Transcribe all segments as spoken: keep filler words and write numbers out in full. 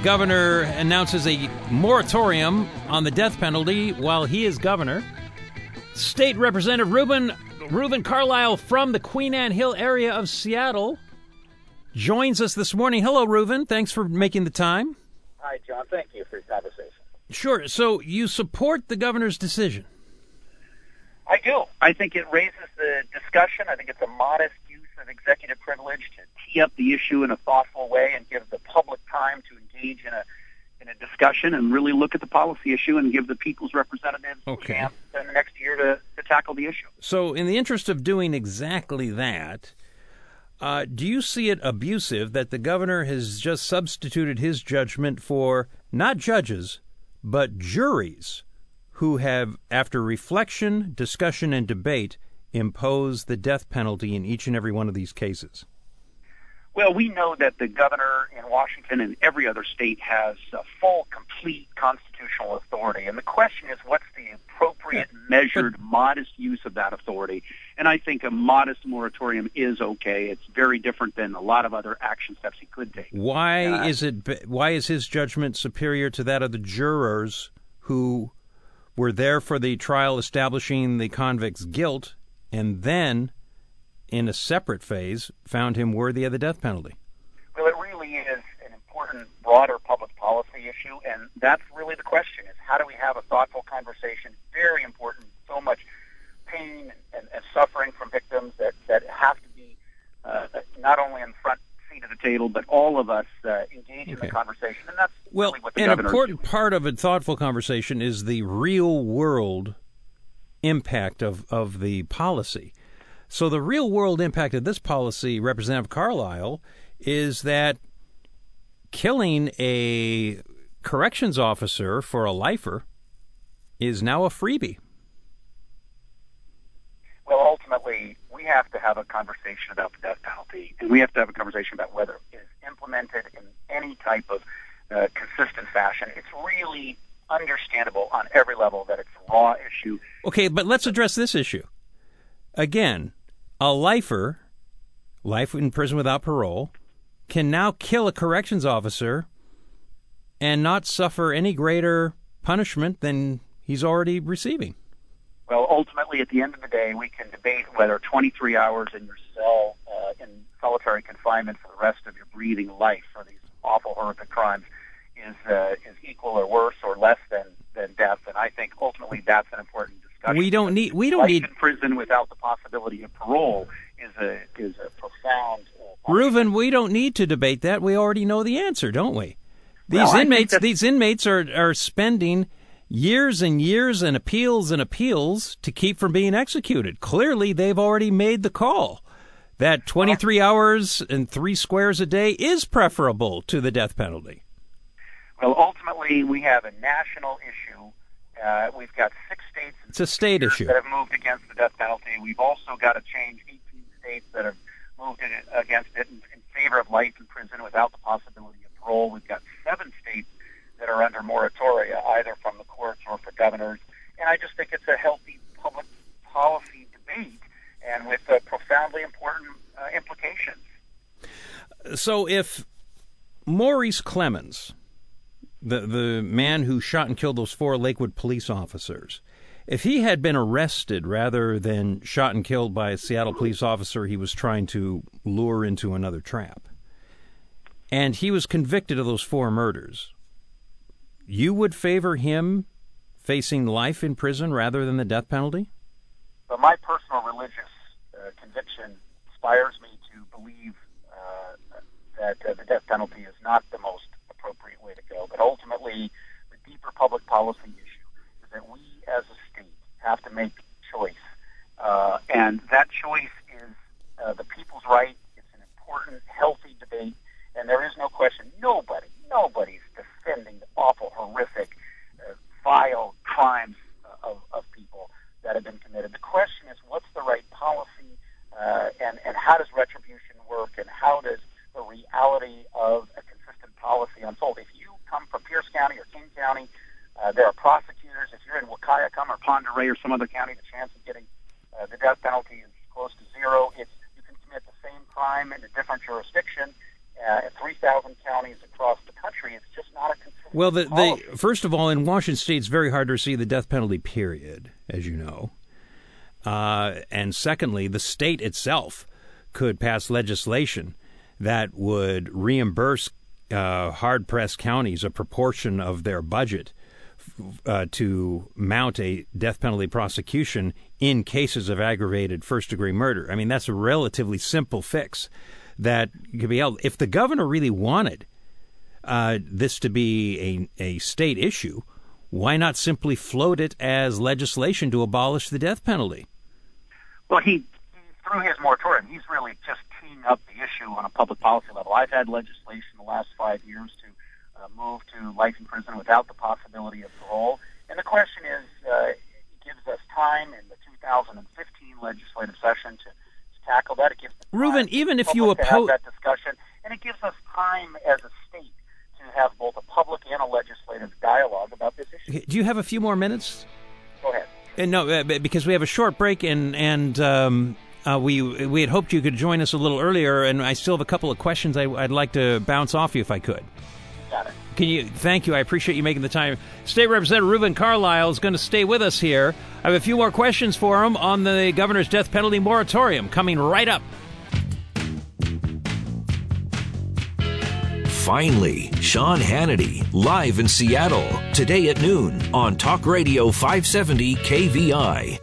governor announces a moratorium on the death penalty while he is governor. State Representative Reuben, Reuben Carlisle from the Queen Anne Hill area of Seattle joins us this morning. Hello, Reuben. Thanks for making the time. Hi, John. Thank you for your conversation. Sure. So you support the governor's decision? I do. I think it raises the discussion. I think it's a modest use of executive privilege to tee up the issue in a thoughtful way and give the public time to engage in a in a discussion and really look at the policy issue and give the people's representatives okay. a chance in the next year to, to tackle the issue. So in the interest of doing exactly that, uh, do you see it abusive that the governor has just substituted his judgment for not judges, but juries who have, after reflection, discussion, and debate, imposed the death penalty in each and every one of these cases? Well, we know that the governor in Washington and every other state has uh, full, complete constitutional authority. And the question is, what's the appropriate, yeah, measured, but, modest use of that authority? And I think a modest moratorium is okay. It's very different than a lot of other action steps he could take. Why uh, is it? Why is his judgment superior to that of the jurors who were there for the trial establishing the convict's guilt and then, in a separate phase, found him worthy of the death penalty? Well, it really is an important, broader public policy issue, and that's really the question, is how do we have a thoughtful conversation? Very important, so much pain and, and suffering from victims that, that have to be uh, not only in the front seat of the table, but all of us uh, engage okay. in the conversation, and that's well, really what the an governor important is doing. Part of a thoughtful conversation is the real-world impact of, of the policy. So the real-world impact of this policy, Representative Carlisle, is that killing a corrections officer for a lifer is now a freebie. Well, ultimately, we have to have a conversation about the death penalty, and we have to have a conversation about whether it is implemented in any type of uh, consistent fashion. It's really understandable on every level that it's a raw issue. Okay, but let's address this issue. Again, a lifer, life in prison without parole, can now kill a corrections officer and not suffer any greater punishment than he's already receiving. Well, ultimately, at the end of the day, we can debate whether twenty-three hours in your cell uh, in solitary confinement for the rest of your breathing life for these awful, horrific crimes is uh, is equal or worse or less than, than death. And I think ultimately that's an important discussion. We don't need. We don't life need. in prison without the possibility of parole is a is a profound. Uh, Reuven, we don't need to debate that. We already know the answer, don't we? These well, inmates. These inmates are are spending years and years and appeals and appeals to keep from being executed. Clearly, they've already made the call that twenty-three hours and three squares a day is preferable to the death penalty. Well, ultimately, we have a national issue. Uh, we've got six states it's a state issue that have moved against the death penalty. We've also got to change eighteen states that have moved in, against it in, in favor of life in prison without the possibility of parole. We've got seven states that are under moratoria, either from the courts or for governors. And I just think it's a healthy public policy debate and with uh, profoundly important uh, implications. So if Maurice Clemens, the the man who shot and killed those four Lakewood police officers, if he had been arrested rather than shot and killed by a Seattle police officer he was trying to lure into another trap, and he was convicted of those four murders, you would favor him facing life in prison rather than the death penalty? But my personal religious uh, conviction inspires me to believe uh, that uh, the death penalty is not the most appropriate way to go. But ultimately, the deeper public policy issue is that we as a state have to make a choice. Uh, and that choice is uh, the people's right. It's an important, healthy debate. And there is no question, nobody, nobody's defending the awful, horrific, uh, vile crimes uh, of, of people that have been committed. The question is, what's the right policy, uh, and, and how does retribution work, and how does the reality of a consistent policy unfold? If you come from Pierce County or King County, uh, there are prosecutors. If you're in Wahkiakum or Pend Oreille or some other county, the chance of getting uh, the death penalty is close to zero. It's, you can commit the same crime in a different jurisdiction. Uh, in three thousand counties across the country, it's just not Well, the, the first of all, in Washington State, it's very hard to receive the death penalty, period, as you know. Uh, and secondly, the state itself could pass legislation that would reimburse uh, hard-pressed counties a proportion of their budget uh, to mount a death penalty prosecution in cases of aggravated first-degree murder. I mean, that's a relatively simple fix that could be held. If the governor really wanted uh, this to be a, a state issue, why not simply float it as legislation to abolish the death penalty? Well, he, through his moratorium, he's really just teeing up the issue on a public policy level. I've had legislation the last five years to uh, move to life in prison without the possibility of parole. And the question is, uh, it gives us time in the two thousand fifteen legislative session to, to tackle that. It gives the Reuven, even if you oppose that discussion, and it gives us time as a state to have both a public and a legislative dialogue about this issue. Do you have a few more minutes? Go ahead. Uh, no, uh, because we have a short break, and and um, uh, we we had hoped you could join us a little earlier, and I still have a couple of questions I, I'd like to bounce off you if I could. Got it. Can you? Thank you. I appreciate you making the time. State Representative Reuven Carlile is going to stay with us here. I have a few more questions for him on the governor's death penalty moratorium coming right up. Finally, Sean Hannity, live in Seattle, today at noon on Talk Radio five seventy K V I.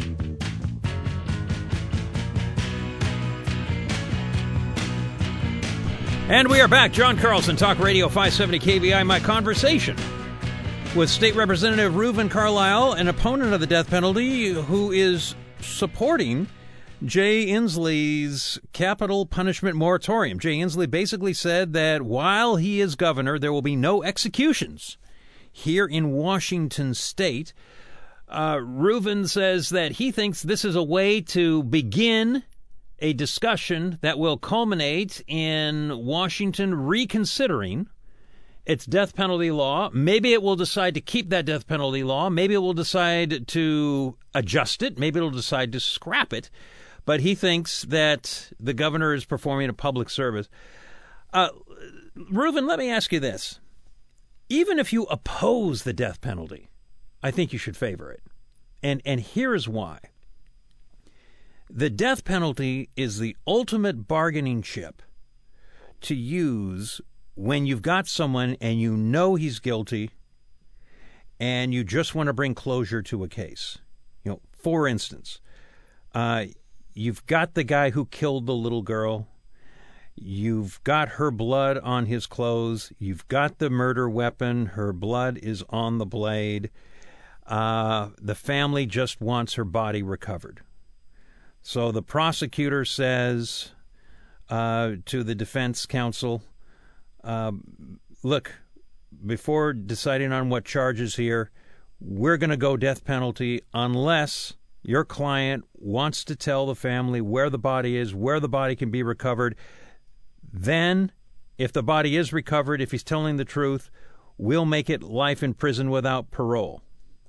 And we are back. John Carlson, Talk Radio five seventy K V I. My conversation with State Representative Reuven Carlile, an opponent of the death penalty, who is supporting Jay Inslee's capital punishment moratorium. Jay Inslee basically said that while he is governor, there will be no executions here in Washington State. Uh, Reuven says that he thinks this is a way to begin a discussion that will culminate in Washington reconsidering its death penalty law. Maybe it will decide to keep that death penalty law. Maybe it will decide to adjust it. Maybe it'll decide to scrap it. But he thinks that the governor is performing a public service. Uh, Reuven, let me ask you this. Even if you oppose the death penalty, I think you should favor it. And and here's why. The death penalty is the ultimate bargaining chip to use when you've got someone and you know he's guilty and you just want to bring closure to a case. You know, for instance, uh, you've got the guy who killed the little girl. You've got her blood on his clothes. You've got the murder weapon. Her blood is on the blade. Uh, the family just wants her body recovered. So the prosecutor says uh, to the defense counsel, uh, look, before deciding on what charges here, we're going to go death penalty unless your client wants to tell the family where the body is, where the body can be recovered. Then, if the body is recovered, if he's telling the truth, we'll make it life in prison without parole.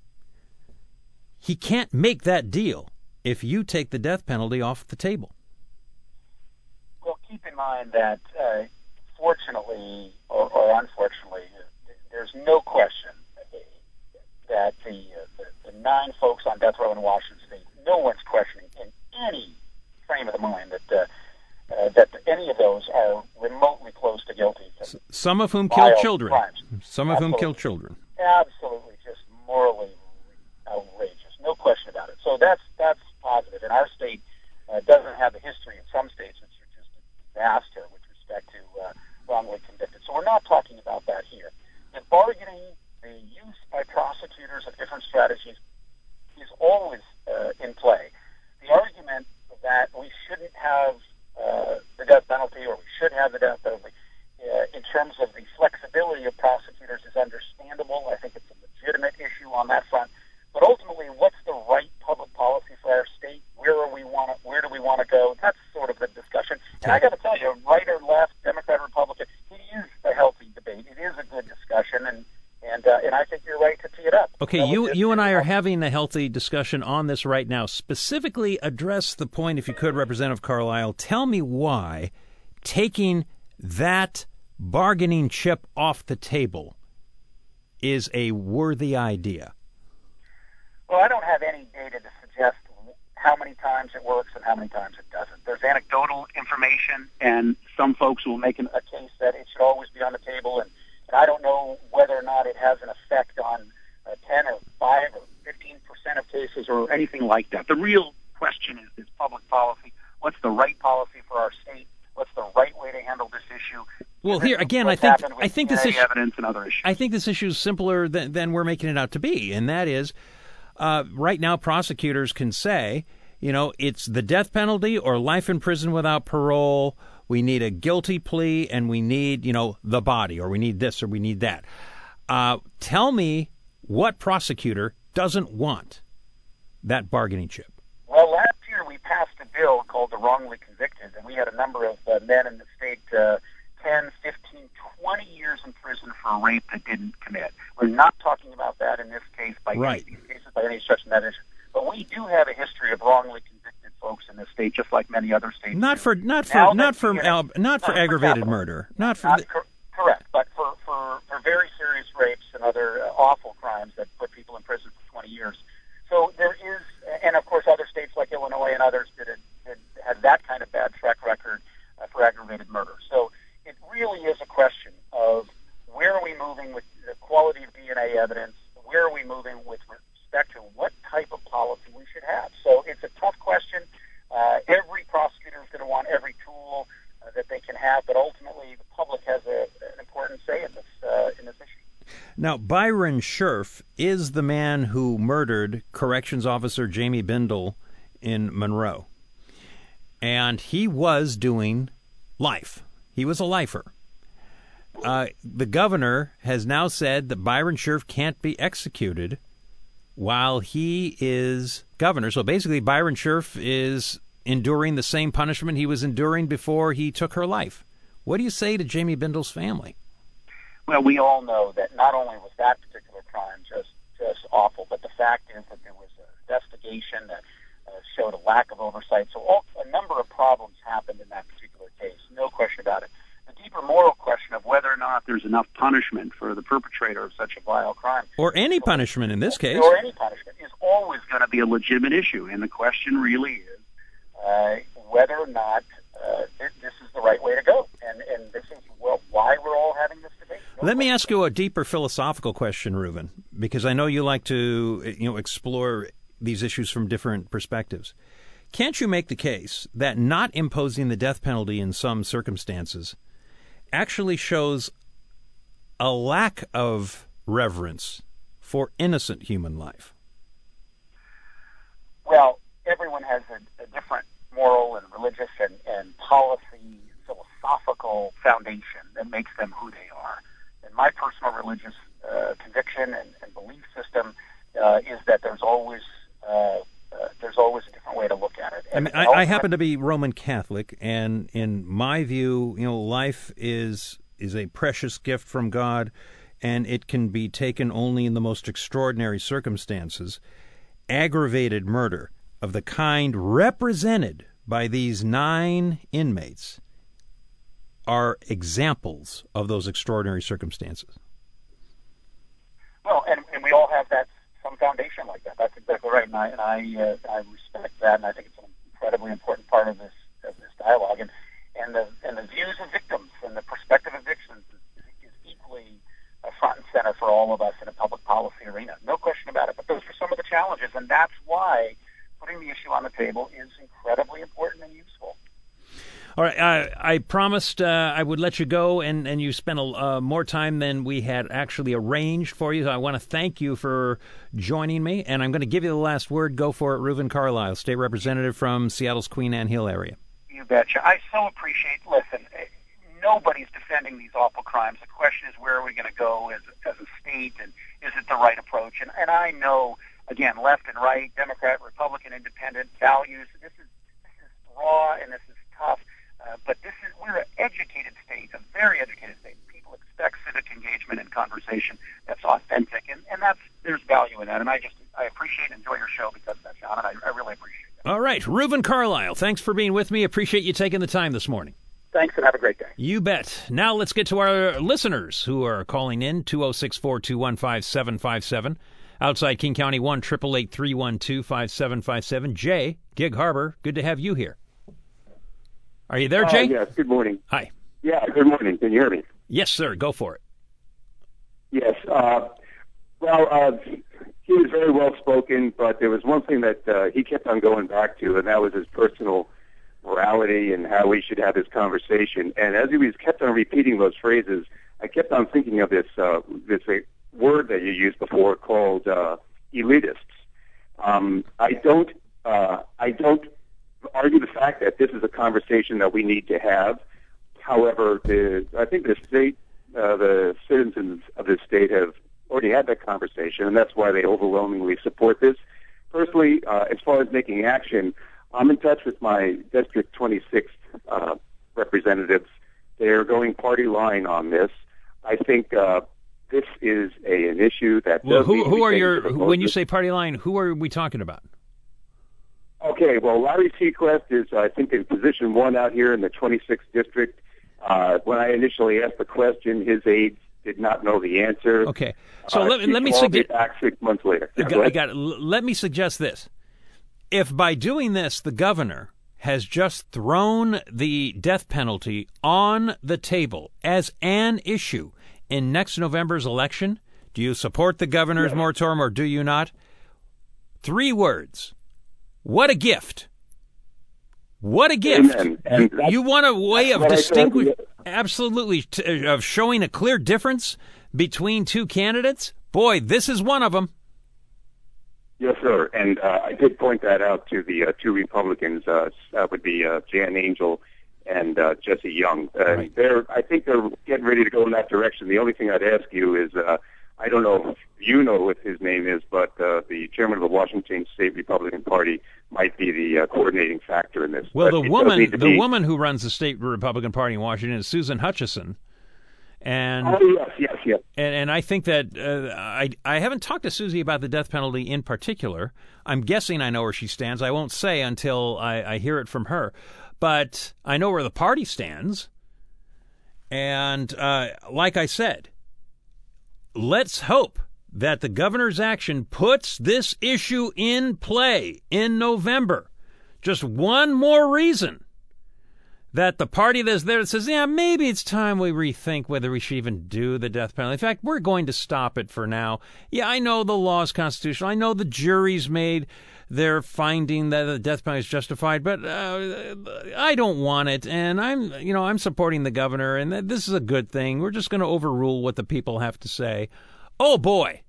He can't make that deal if you take the death penalty off the table. Well, keep in mind that, uh, fortunately or, or unfortunately, there's no question that the, uh, the the nine folks on death row in Washington State, no one's questioning in any frame of the mind that uh, uh, that any of those are remotely close to guilty. Some of whom killed children. Crimes. Some of Absolutely. whom killed children. Absolutely, just morally outrageous, no question about it. So that's that's positive. And our state uh, doesn't have the history in some states, which are just a disaster with respect to uh, wrongly convicted. So we're not talking about that here. The bargaining, the use by prosecutors of different strategies is always uh, in play. The argument that we shouldn't have uh, the death penalty, or we should have the death penalty, uh, in terms of the flexibility of prosecutors is understandable. I think it's a legitimate issue on that front. But ultimately, what's the right public policy for our state? Where are we want to, where do we want to go? That's sort of the discussion. And I got to tell you, right or left, Democrat, Republican, it is a healthy debate. It is a good discussion, and and uh, and I think you're right to tee it up. Okay, you you and I are having a healthy discussion on this right now. Specifically, address the point, if you could, Representative Carlile. Tell me why taking that bargaining chip off the table is a worthy idea? Well, I don't have any data to suggest how many times it works and how many times it doesn't. There's anecdotal information, and some folks will make an, a case that it should always be on the table, and, and I don't know whether or not it has an effect on uh, ten or five or fifteen percent of cases or anything like that. The real question is, is public policy. What's the right policy for our state? What's the right way to handle this issue? Well, here again, I think I think this issue, evidence and other issues. I think this issue is simpler than, than we're making it out to be, and that is, uh, right now prosecutors can say, you know, it's the death penalty or life in prison without parole. We need a guilty plea, and we need, you know, the body, or we need this, or we need that. Uh, tell me what prosecutor doesn't want that bargaining chip? Well, last year we passed a bill called the Wrongly Convicted, and we had a number of uh, men in the state, uh, ten, fifteen, twenty years in prison for a rape that didn't commit. We're not talking about that in this case by right. any, these cases by any stretch of that issue. But we do have a history of wrongly convicted folks in this state, just like many other states. Not do. for not for now not for you al- know, not for not aggravated for murder, not for not the- cor- correct, but for, for, for very serious rapes and other uh, awful crimes that put people in prison for twenty years. So there is, and of course, other states like Illinois and others did, it, did have that kind of bad track record uh, for aggravated murder. So it really is a question of where are we moving with the quality of D N A evidence? Where are we moving with respect to what type of policy we should have? So it's a tough question. Uh, every prosecutor is going to want every tool uh, that they can have, but ultimately the public has a, an important say in this uh, in this issue. Now, Byron Scherff is the man who murdered corrections officer Jamie Bindle in Monroe, and he was doing life. He was a lifer. Uh, the governor has now said that Byron Scherff can't be executed while he is governor. So basically, Byron Scherff is enduring the same punishment he was enduring before he took her life. What do you say to Jamie Bindle's family? Well, we all know that not only was that particular crime just just awful, but the fact is that there was an investigation that uh, showed a lack of oversight. So all, a number of problems happened in that particular case, no question about it. The deeper moral question of whether or not there's enough punishment for the perpetrator of such a vile crime, or any punishment in this case, or any punishment, is always going to be a legitimate issue. And the question really is uh, whether or not uh, this, this is the right way to go. And, and this is well, why we're all having this debate. No Let me question. ask you a deeper philosophical question, Reuven, because I know you like to, you know, explore these issues from different perspectives. Can't you make the case that not imposing the death penalty in some circumstances actually shows a lack of reverence for innocent human life? Well, everyone has a, a different moral and religious and, and policy, philosophical foundation that makes them who they are. And my personal religious uh, conviction and, and belief system uh, is that there's always uh, uh, there's always a different way to look at it. I mean, I, I happen to be Roman Catholic, and in my view, you know, life is is a precious gift from God, and it can be taken only in the most extraordinary circumstances. Aggravated murder of the kind represented by these nine inmates are examples of those extraordinary circumstances. Well, and, and we all have that some foundation like that. That's exactly right, and I and I, uh, I respect that, and I think it's an incredibly important part of this of this dialogue. And and the and the views of victims and the perspective of victims is, is equally uh, front and center for all of us in a public policy arena. No question about it. But those are some of the challenges, and that's why putting the issue on the table is incredibly important and useful. All right, I, I promised uh, I would let you go, and, and you spent a, uh, more time than we had actually arranged for you. So I want to thank you for joining me, and I'm going to give you the last word. Go for it, Reuven Carlyle, State Representative from Seattle's Queen Anne Hill area. You betcha. I so appreciate, listen, nobody's defending these awful crimes. The question is, where are we going to go as, as a state, and is it the right approach? And, and I know, again, left and right, Democrat, Republican, Independent, values, this is, this is raw and this is tough. Uh, but this is we're an educated state, a very educated state. People expect civic engagement and conversation that's authentic, and, and that's there's value in that. And I just I appreciate and enjoy your show because of that, John, and I, I really appreciate it. All right, Reuven Carlyle, thanks for being with me. Appreciate you taking the time this morning. Thank Thanks, and have a great day. You bet. Now let's get to our listeners who are calling in, two oh six, four two one, five seven five seven. Outside King County, one eight eight eight, three one two, five seven five seven. Jay, Gig Harbor, good to have you here. Are you there, Jay? Uh, yes, good morning. Hi. Yeah, good morning. Can you hear me? Yes, sir. Go for it. Yes. Uh, well, uh, he was very well spoken, but there was one thing that uh, he kept on going back to, and that was his personal morality and how we should have this conversation. And as he was kept on repeating those phrases, I kept on thinking of this uh, this uh, word that you used before called uh, elitists. Um, I don't uh, I don't argue the fact that this is a conversation that we need to have. However, the I think the state, uh, the citizens of this state have already had that conversation, and that's why they overwhelmingly support this. Personally, uh, as far as making action, I'm in touch with my District twenty-six uh, representatives. They're going party line on this. I think uh, this is a, an issue that. Well, does who, need to who be are taken your? to the When you closest. say party line, who are we talking about? Okay, well, Larry Seacrest is, I think, in position one out here in the twenty-sixth district. Uh, when I initially asked the question, his aides did not know the answer. Okay, so uh, let, she let me called me suggest. back six months later. I Yeah, got, go I ahead. got it. L- Let me suggest this: if by doing this, the governor has just thrown the death penalty on the table as an issue in next November's election, do you support the governor's Yes. moratorium or do you not? Three words. What a gift. What a gift. Amen. And You, that's- you want a way that's of what I said. distinguish, absolutely, t- of showing a clear difference between two candidates? Boy, this is one of them. Yes, sir. And uh, I did point that out to the uh, two Republicans. Uh, that would be uh, Jan Angel and uh, Jesse Young. Uh, Right. They're, I think they're getting ready to go in that direction. The only thing I'd ask you is, uh, I don't know if you know what his name is, but uh, the chairman of the Washington State Republican Party might be the uh, coordinating factor in this. Well, But it the does woman, need to the be- woman who runs the state Republican Party in Washington is Susan Hutchison, and Oh, yes, yes, yes. and, and I think that uh, I I haven't talked to Susie about the death penalty in particular. I'm guessing I know where she stands. I won't say until I, I hear it from her, but I know where the party stands. And uh, like I said, let's hope that the governor's action puts this issue in play in November. Just one more reason that the party that's there that says, yeah, maybe it's time we rethink whether we should even do the death penalty. In fact, we're going to stop it for now. Yeah, I know the law is constitutional. I know the jury's made their finding that the death penalty is justified, but uh, I don't want it. And I'm, you know, I'm supporting the governor, and this is a good thing. We're just going to overrule what the people have to say. Oh, boy.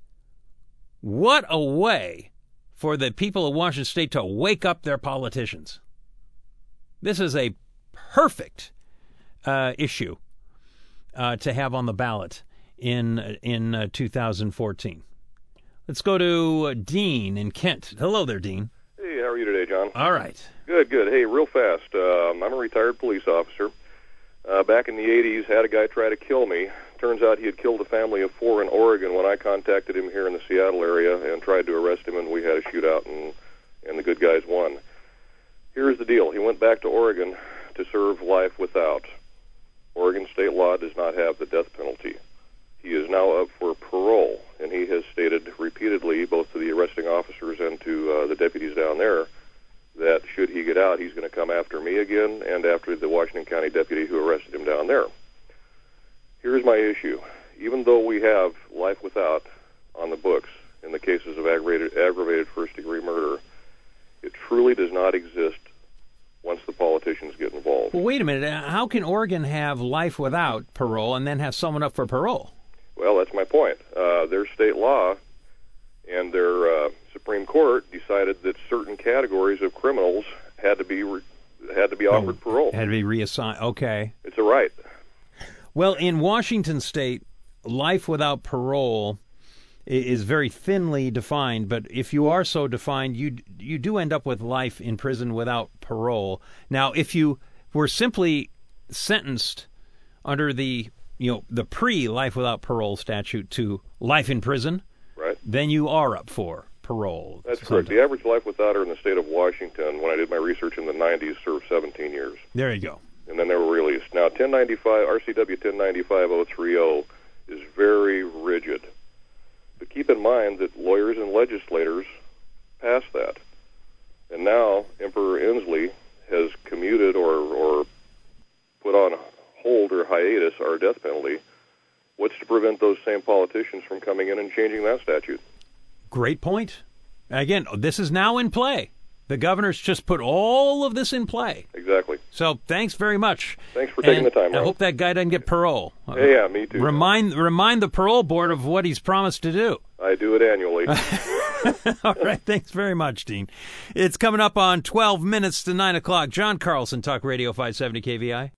What a way for the people of Washington State to wake up their politicians. This is a perfect uh, issue uh, to have on the ballot in in uh, two thousand fourteen. Let's go to uh, Dean in Kent. Hello there, Dean. Hey, how are you today, John? All right. Good, good. Hey, real fast. Um, I'm a retired police officer. Uh, back in the eighties, had a guy try to kill me. Turns out he had killed a family of four in Oregon when I contacted him here in the Seattle area and tried to arrest him, and we had a shootout, and, and the good guys won. Here's the deal. He went back to Oregon to serve life without. Oregon state law does not have the death penalty. He is now up for parole, and he has stated repeatedly, both to the arresting officers and to uh, the deputies down there, that should he get out, he's going to come after me again and after the Washington County deputy who arrested him down there. Here's my issue. Even though we have life without on the books in the cases of aggravated, aggravated first-degree murder, it truly does not exist once the politicians get involved. Well, wait a minute. How can Oregon have life without parole and then have someone up for parole? Well, that's my point. Uh, their state law and their uh, Supreme Court decided that certain categories of criminals had to be re- had to be offered Oh, parole. Had to be reassigned. Okay. It's a right. Well, in Washington State, life without parole i- is very thinly defined, but if you are so defined, you you do end up with life in prison without parole. Now, if you were simply sentenced under the you know the pre-life without parole statute to life in prison, Right. then you are up for parole. That's correct. The average life withouter in the state of Washington, when I did my research in the nineties, served seventeen years. There you go. and then they were released. Now, ten ninety-five R C W ten ninety-five oh three oh is very rigid. But keep in mind that lawyers and legislators passed that. And now Emperor Inslee has commuted or, or put on hold or hiatus our death penalty. What's to prevent those same politicians from coming in and changing that statute? Great point. Again, this is now in play. The governor's just put all of this in play. Exactly. So thanks very much. Thanks for taking and the time, I Ron. hope that guy doesn't get parole. Yeah, yeah, me too. Remind remind the parole board of what he's promised to do. I do it annually. All right. Thanks very much, Dean. It's coming up on twelve minutes to nine o'clock. John Carlson, Talk Radio five seventy K V I.